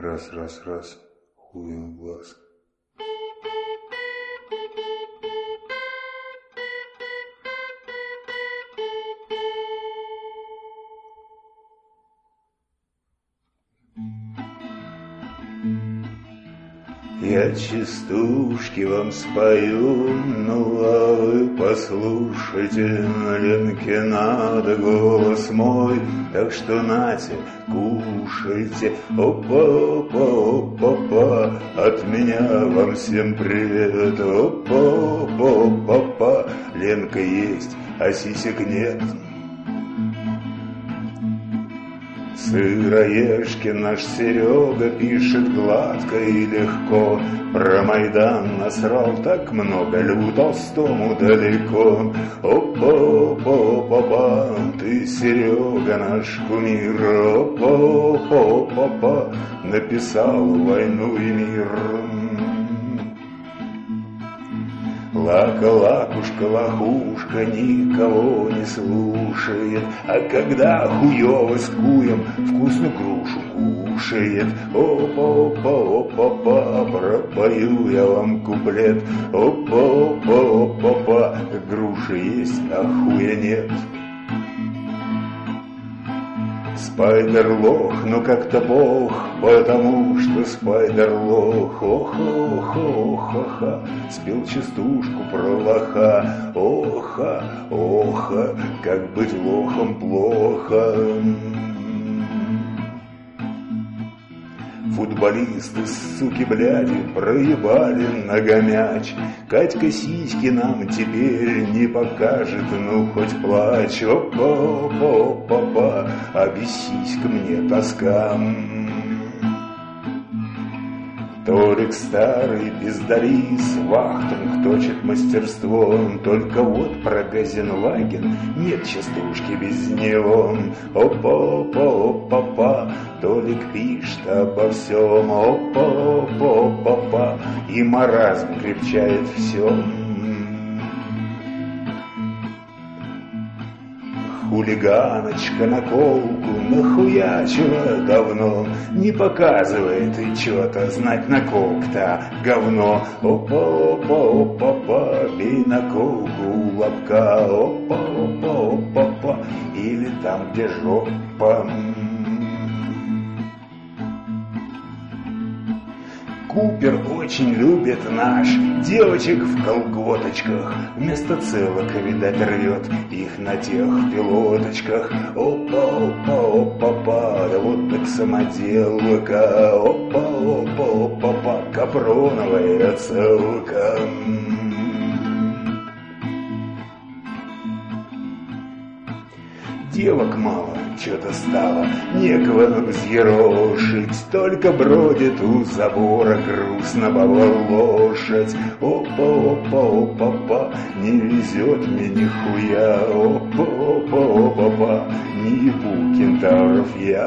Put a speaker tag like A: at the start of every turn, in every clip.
A: Раз, раз, раз, хуем в глаз. Я частушки вам спою, ну а вы послушайте, Ленке надо голос мой, так что нате, кушайте. Опа-опа-опа-па, от меня вам всем привет. Опа-опа-опа-па, Ленка есть, а сисек нет. Сыроежкин наш Серега пишет гладко и легко, про Майдан насрал так много, Льву Толстому далеко. Опа-опа-опа-па, ты, Серега, наш кумир. Опа-опа-опа-па, написал «Войну и мир». Лака-лакушка-лохушка никого не слушает, а когда хуёво с куем вкусную грушу кушает. Опа-опа-опа-па, пропою я вам куплет. Опа-опа-опа-па, груши есть, а хуя нет. Спайдер-лох, ну как-то бог, потому что спайдер-лох. Ох-ох-ох-ха, спел частушку про лоха. Оха, оха, как быть лохом плохо. Футболисты, суки, бляди, проебали ногомяч. Катька сиськи нам теперь не покажет, ну хоть плачь. Опа-опа-опа-па, а без сиськ мне тоска. Толик старый пиздарис, вахтунг точит мастерством, только вот про Газенваген нет частушки без него. Опа-опа-опа-па, Толик пишет обо всем. Опа-опа-опа-па, и маразм крепчает все. Хулиганочка наколку нахуячила давно, не показывает и чё-то знать наколк-то говно. Опа-опа-опа-па, бей наколку у лобка. Опа-опа-опа-па, или там, где жопа. Купер очень любит наш девочек в колготочках, вместо целок, видать, рвет их на тех пилоточках. Опа-опа-опа-па, да вот так самоделка. Опа-опа-опа-па, капроновая целка. Девок мало, что-то стало, некого взъерошить, только бродит у забора грустно баба лошадь. Опа-опа-опа-па, не везет мне нихуя. Опа-опа-опа-па, не ебу кентавров я.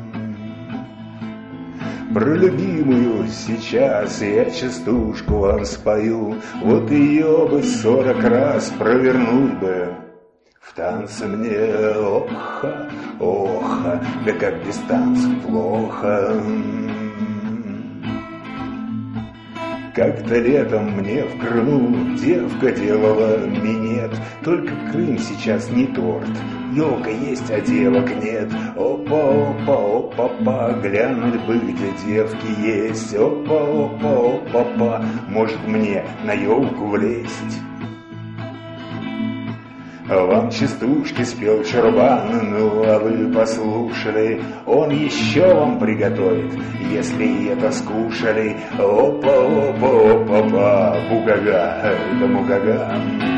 A: Про любимую сейчас я частушку вам спою, вот ее бы 40 раз провернуть бы. В танце мне оха, оха, да как без танцев плохо. Как-то летом мне в Крыму девка делала минет, только Крым сейчас не торт, елка есть, а девок нет. Опа-опа-опа-па, глянуть бы, где девки есть. Опа-опа-опа-па, может мне на елку влезть. Вам частушки спел Чурбан, ну а вы послушали, он еще вам приготовит, если это скушали. Опа-опа-опа-па, бугага, да мугага.